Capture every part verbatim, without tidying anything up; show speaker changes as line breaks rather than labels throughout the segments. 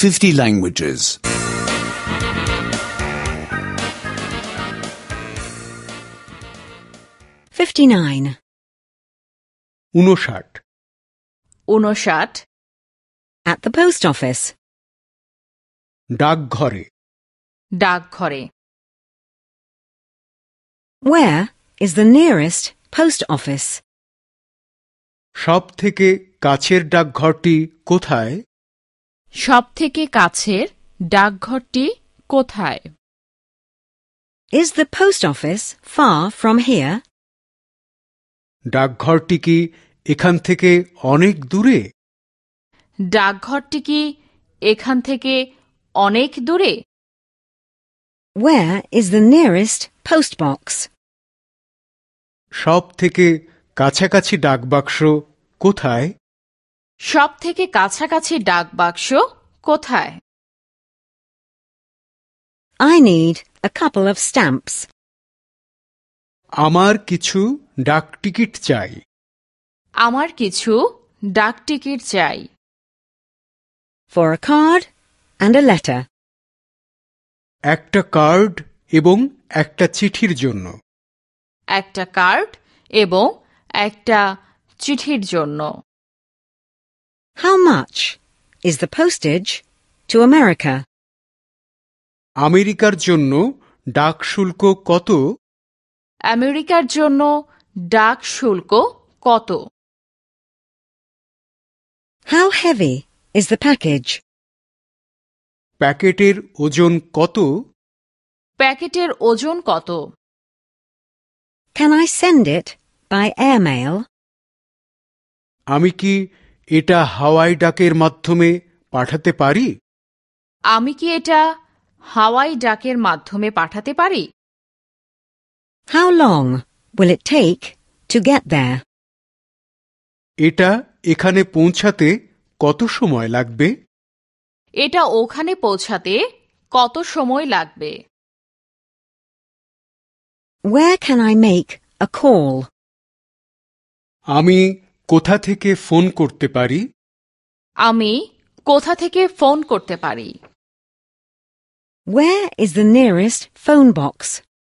fifty languages.
fifty-nine.
ঊনষাট
ঊনষাট
At the post office.
ডাকঘরে
ডাকঘরে
Where is the nearest post office?
সব থেকে কাছের ডাকঘরটি কোথায়?
সবথেকে কাছের ডাকঘরটি কোথায়?
Is the post office far from here?
ডাকঘরটি কি এখান থেকে অনেক দূরে?
ডাকঘরটি কি এখান থেকে অনেক দূরে?
Where is the nearest post box?
সব থেকে কাছাকাছি ডাকবাক্স কোথায়?
সবথেকে কাছাকাছি ডাকবাক্স কোথায়?
I need a couple of stamps.
আমার কিছু ডাকটিকিট চাই।
আমার কিছু ডাকটিকিট চাই।
For a card and a letter.
একটা কার্ড এবং একটা চিঠির জন্য।
একটা কার্ড এবং একটা চিঠির জন্য।
How much is the postage to America?
আমেরিকার জন্য ডাক শুল্ক কত?
আমেরিকার জন্য ডাক শুল্ক কত?
How heavy is the package?
প্যাকেটের ওজন কত?
প্যাকেটের ওজন কত?
Can I send it by airmail?
আমি কি এটা হাওয়াই ডাকের মাধ্যমে পাঠাতে পারি?
আমি কি এটা হাওয়াই ডাকের মাধ্যমে পাঠাতে পারি?
How long will it take to get there?
এটা এখানে পৌঁছাতে কত সময় লাগবে?
এটা ওখানে পৌঁছাতে কত সময় লাগবে?
Where can I make a call?
আমি কোথা থেকে ফোন করতে পারি?
আমি কোথা থেকে ফোন করতে পারি?
Where is the nearest phone box?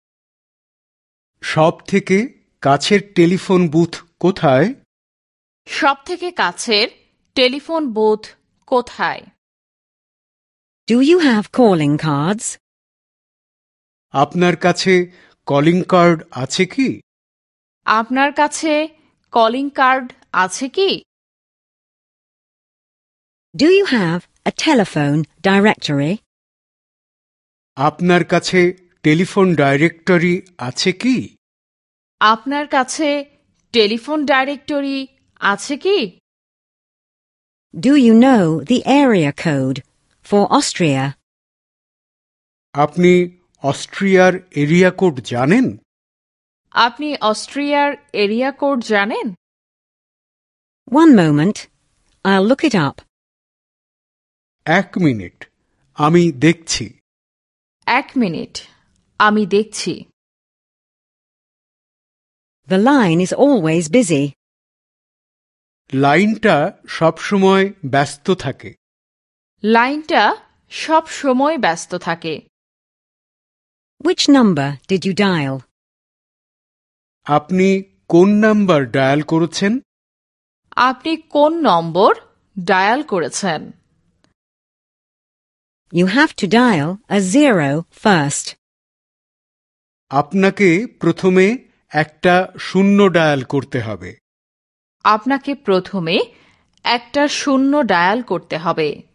সব থেকে কাছের টেলিফোন বুথ কোথায়?
সবথেকে কাছের টেলিফোন বুথ কোথায়?
Do you have calling cards?
আপনার কাছে কলিং কার্ড আছে কি?
আপনার কাছে কলিং কার্ড আছে কি?
Do you have a telephone directory?
আপনার কাছে টেলিফোন ডাইরেক্টরি আছে কি?
আপনার কাছে টেলিফোন ডাইরেক্টরি আছে কি?
Do you know the area code for Austria?
আপনি অস্ট্রিয়ার এরিয়া কোড জানেন?
আপনি অস্ট্রিয়ার এরিয়া কোড জানেন?
One moment. I'll look it up.
এক মিনিট, আমি দেখছি।
এক মিনিট, আমি দেখছি।
The line is always busy.
লাইনটা সবসময় ব্যস্ত থাকে।
লাইনটা সব সময় ব্যস্ত থাকে।
Which number did you dial?
আপনি কোন নাম্বার ডায়াল করেছেন?
আপনি কোন নম্বর ডায়াল করেছেন?
You have to dial a zero first.
আপনাকে প্রথমে একটা শূন্য ডায়াল করতে হবে।
আপনাকে প্রথমে একটা শূন্য ডায়াল করতে হবে।